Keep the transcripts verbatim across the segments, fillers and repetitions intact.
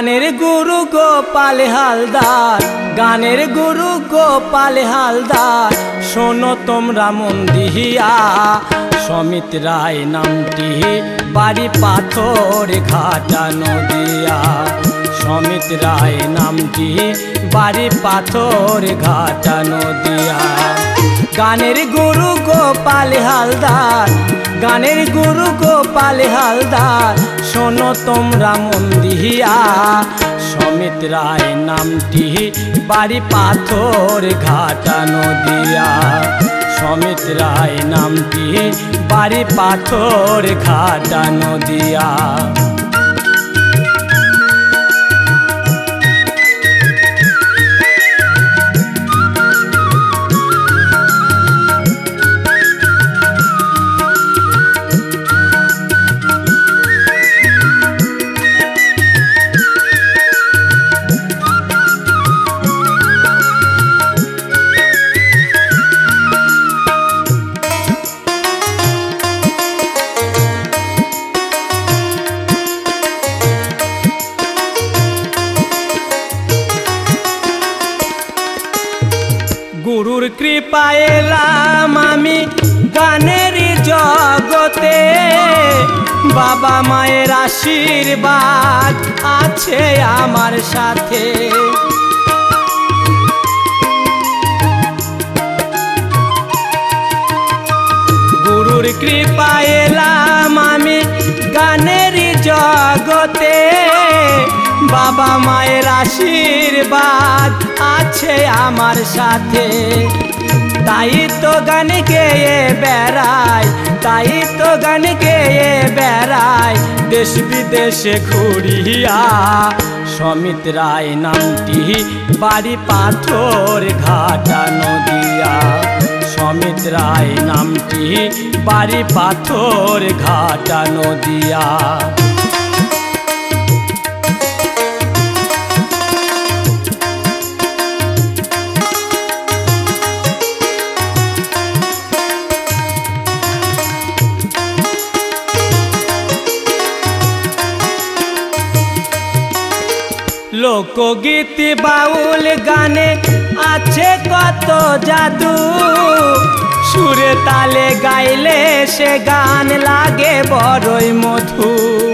গানের গুরু গোপাল হালদার, গানের গুরু গোপাল হালদার, শোনো তোমরা মন দিয়া। সমিত রায় নামটি, বাড়ি পাথর ঘাটা নদিয়া। সমিত রায় নামটি, বাড়ি পাথর ঘাটা নদিয়া। গানের গুরু গোপাল হালদার, গানের গুরু গোপাল হালদার, শোনো তোমরা মন দিয়া। সমিত রায় নামটি, বাড়ি পাথর ঘাটা নদিয়া। সমিত রায় নামটি, বাড়ি পাথর ঘাটা নদিয়া। গুরুর কৃপায় এলাম আমি গানের জগতে। বাবা মায়ের আশীর্বাদ আছে আমার সাথে। গুরুর কৃপায় এলাম আমি গানের জগতে। বাবা মায়ের আশীর্বাদ আছে আমার সাথে। তাই তো গান গেয়ে বেড়াই, তাই তো গান গেয়ে বেড়াই দেশ বিদেশে ঘুরিয়া। সমিত রায় নামটি, বাড়ি পাথর ঘাটা নদিয়া। সমিত রায় নামটি, বাড়ি পাথর ঘাটা নদিয়া। লোকগীত বাউল গানে আছে কত জাদু। সুরে তালে গাইলে সে গান লাগে বড়ই মধু।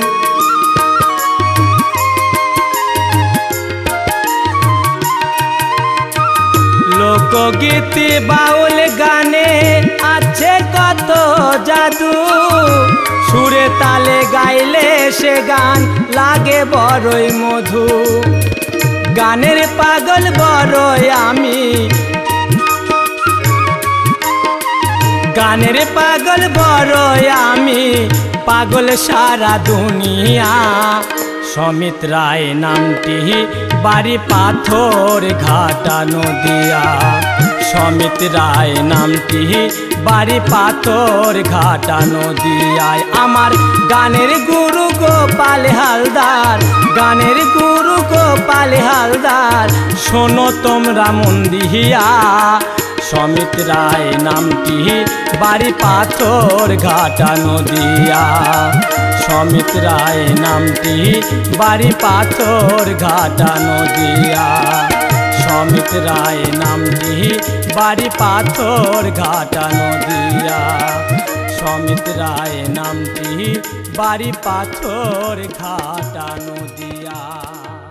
লোকগীত বাউল গানে আছে কত জাদু। সুরে তালে গাইলে সে গান লাগে বড়ই মধু। গানের পাগল বড়ই আমি, গানের পাগল বড়ই আমি, পাগল সারা দুনিয়া। সমিত রায় নামটি, বাড়ি পাথর ঘাটা নদিয়া। সমিত রায় নামটি, বাড়ি পাথর ঘাটা নদিয়ায়। আমার গানের গুরু গোপাল হালদার, গানের গুরু গোপাল হালদার, শোনো তোমরা মন দিয়া। সমিত রায় নামটি, বাড়ি পাথর ঘাটা নদিয়া। সমিত রায় নামটি, বাড়ি পাথর ঘাটা নদিয়া। সমিত রায় নামটি, বাড়ি পাথর ঘাটা নদিয়া। সমিত রায় নামটি, বাড়ি পাথর ঘাটা নদিয়া।